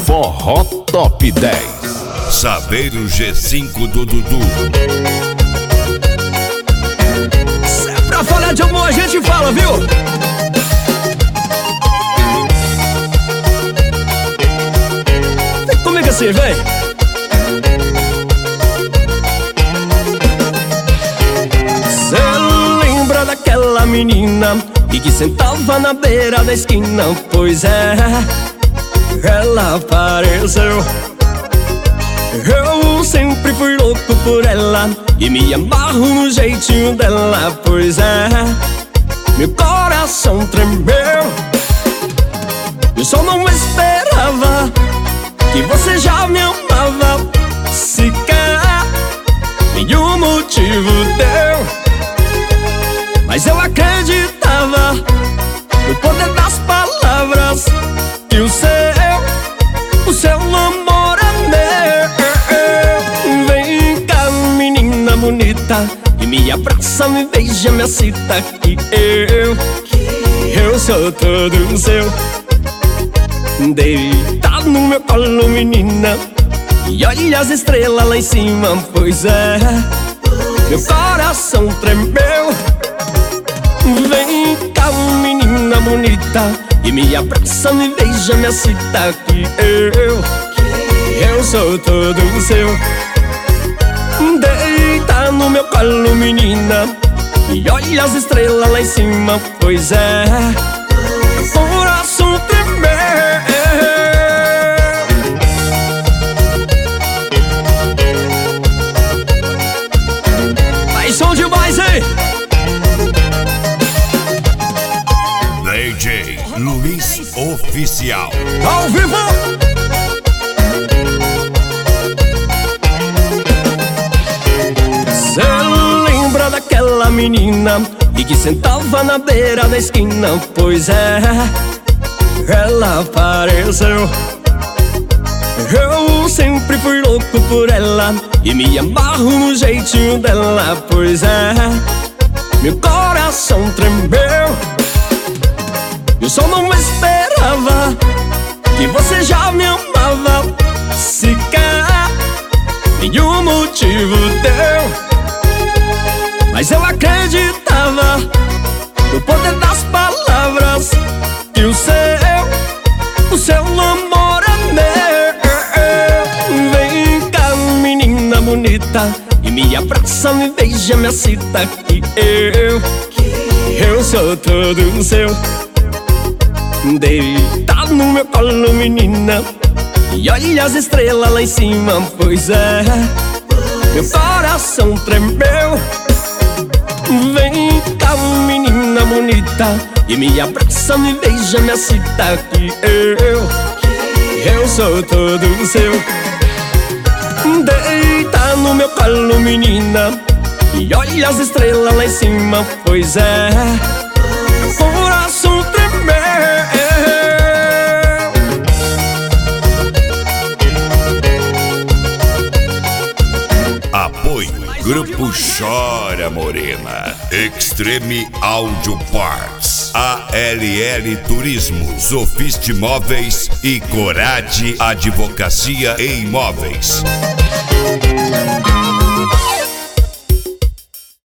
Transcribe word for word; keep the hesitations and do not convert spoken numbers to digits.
Forró Top dez. Saber o G cinco do Dudu. Se é pra falar de amor a gente fala, viu? Vem comigo assim, vem. Cê lembra daquela menina e que sentava na beira da esquina? Pois é, ela apareceu. Eu sempre fui louco por ela e me amarro no jeitinho dela. Pois é, meu coração tremeu. Eu só não esperava que você já me amava. Sequer nenhum motivo deu, mas eu acreditava no poder das palavras. E o seu, o seu amor é meu. Vem cá, menina bonita, e me abraça, me beija, me excita. Que eu, eu sou todo seu. Deita no meu colo, menina, e olha as estrelas lá em cima. Pois é, meu coração tremeu. Vem cá, menina bonita, e me abraça, me beija, me excita. Que eu, eu sou todo seu. Deita no meu colo, menina, e olha as estrelas lá em cima. Pois é, meu coração tremeu. Vai som demais, hein? D J Luiz Oficial. Ao vivo! Cê lembra daquela menina e que sentava na beira da esquina? Pois é, ela apareceu. Eu sempre fui louco por ela e me amarro no jeitinho dela. Pois é, meu coração tremeu. Eu só não esperava que você já me amava. Sequer nenhum motivo deu, mas eu acreditava no poder das palavras. E o seu, o seu amor é meu. Vem cá, menina bonita, e me abraça, me beija, me excita. Que eu, eu sou todo seu. Deita no meu colo, menina, e olha as estrelas lá em cima. Pois é, meu coração tremeu. Vem cá, menina bonita, e me abraça, me beija, me excita. Que eu, eu sou todo seu. Deita no meu colo, menina, e olha as estrelas lá em cima. Pois é, meu coração tremeu. Apoio Grupo Chora Morena, Extreme Audio Parts, A L L Turismo, Sofistimóveis e Corade Advocacia e Imóveis.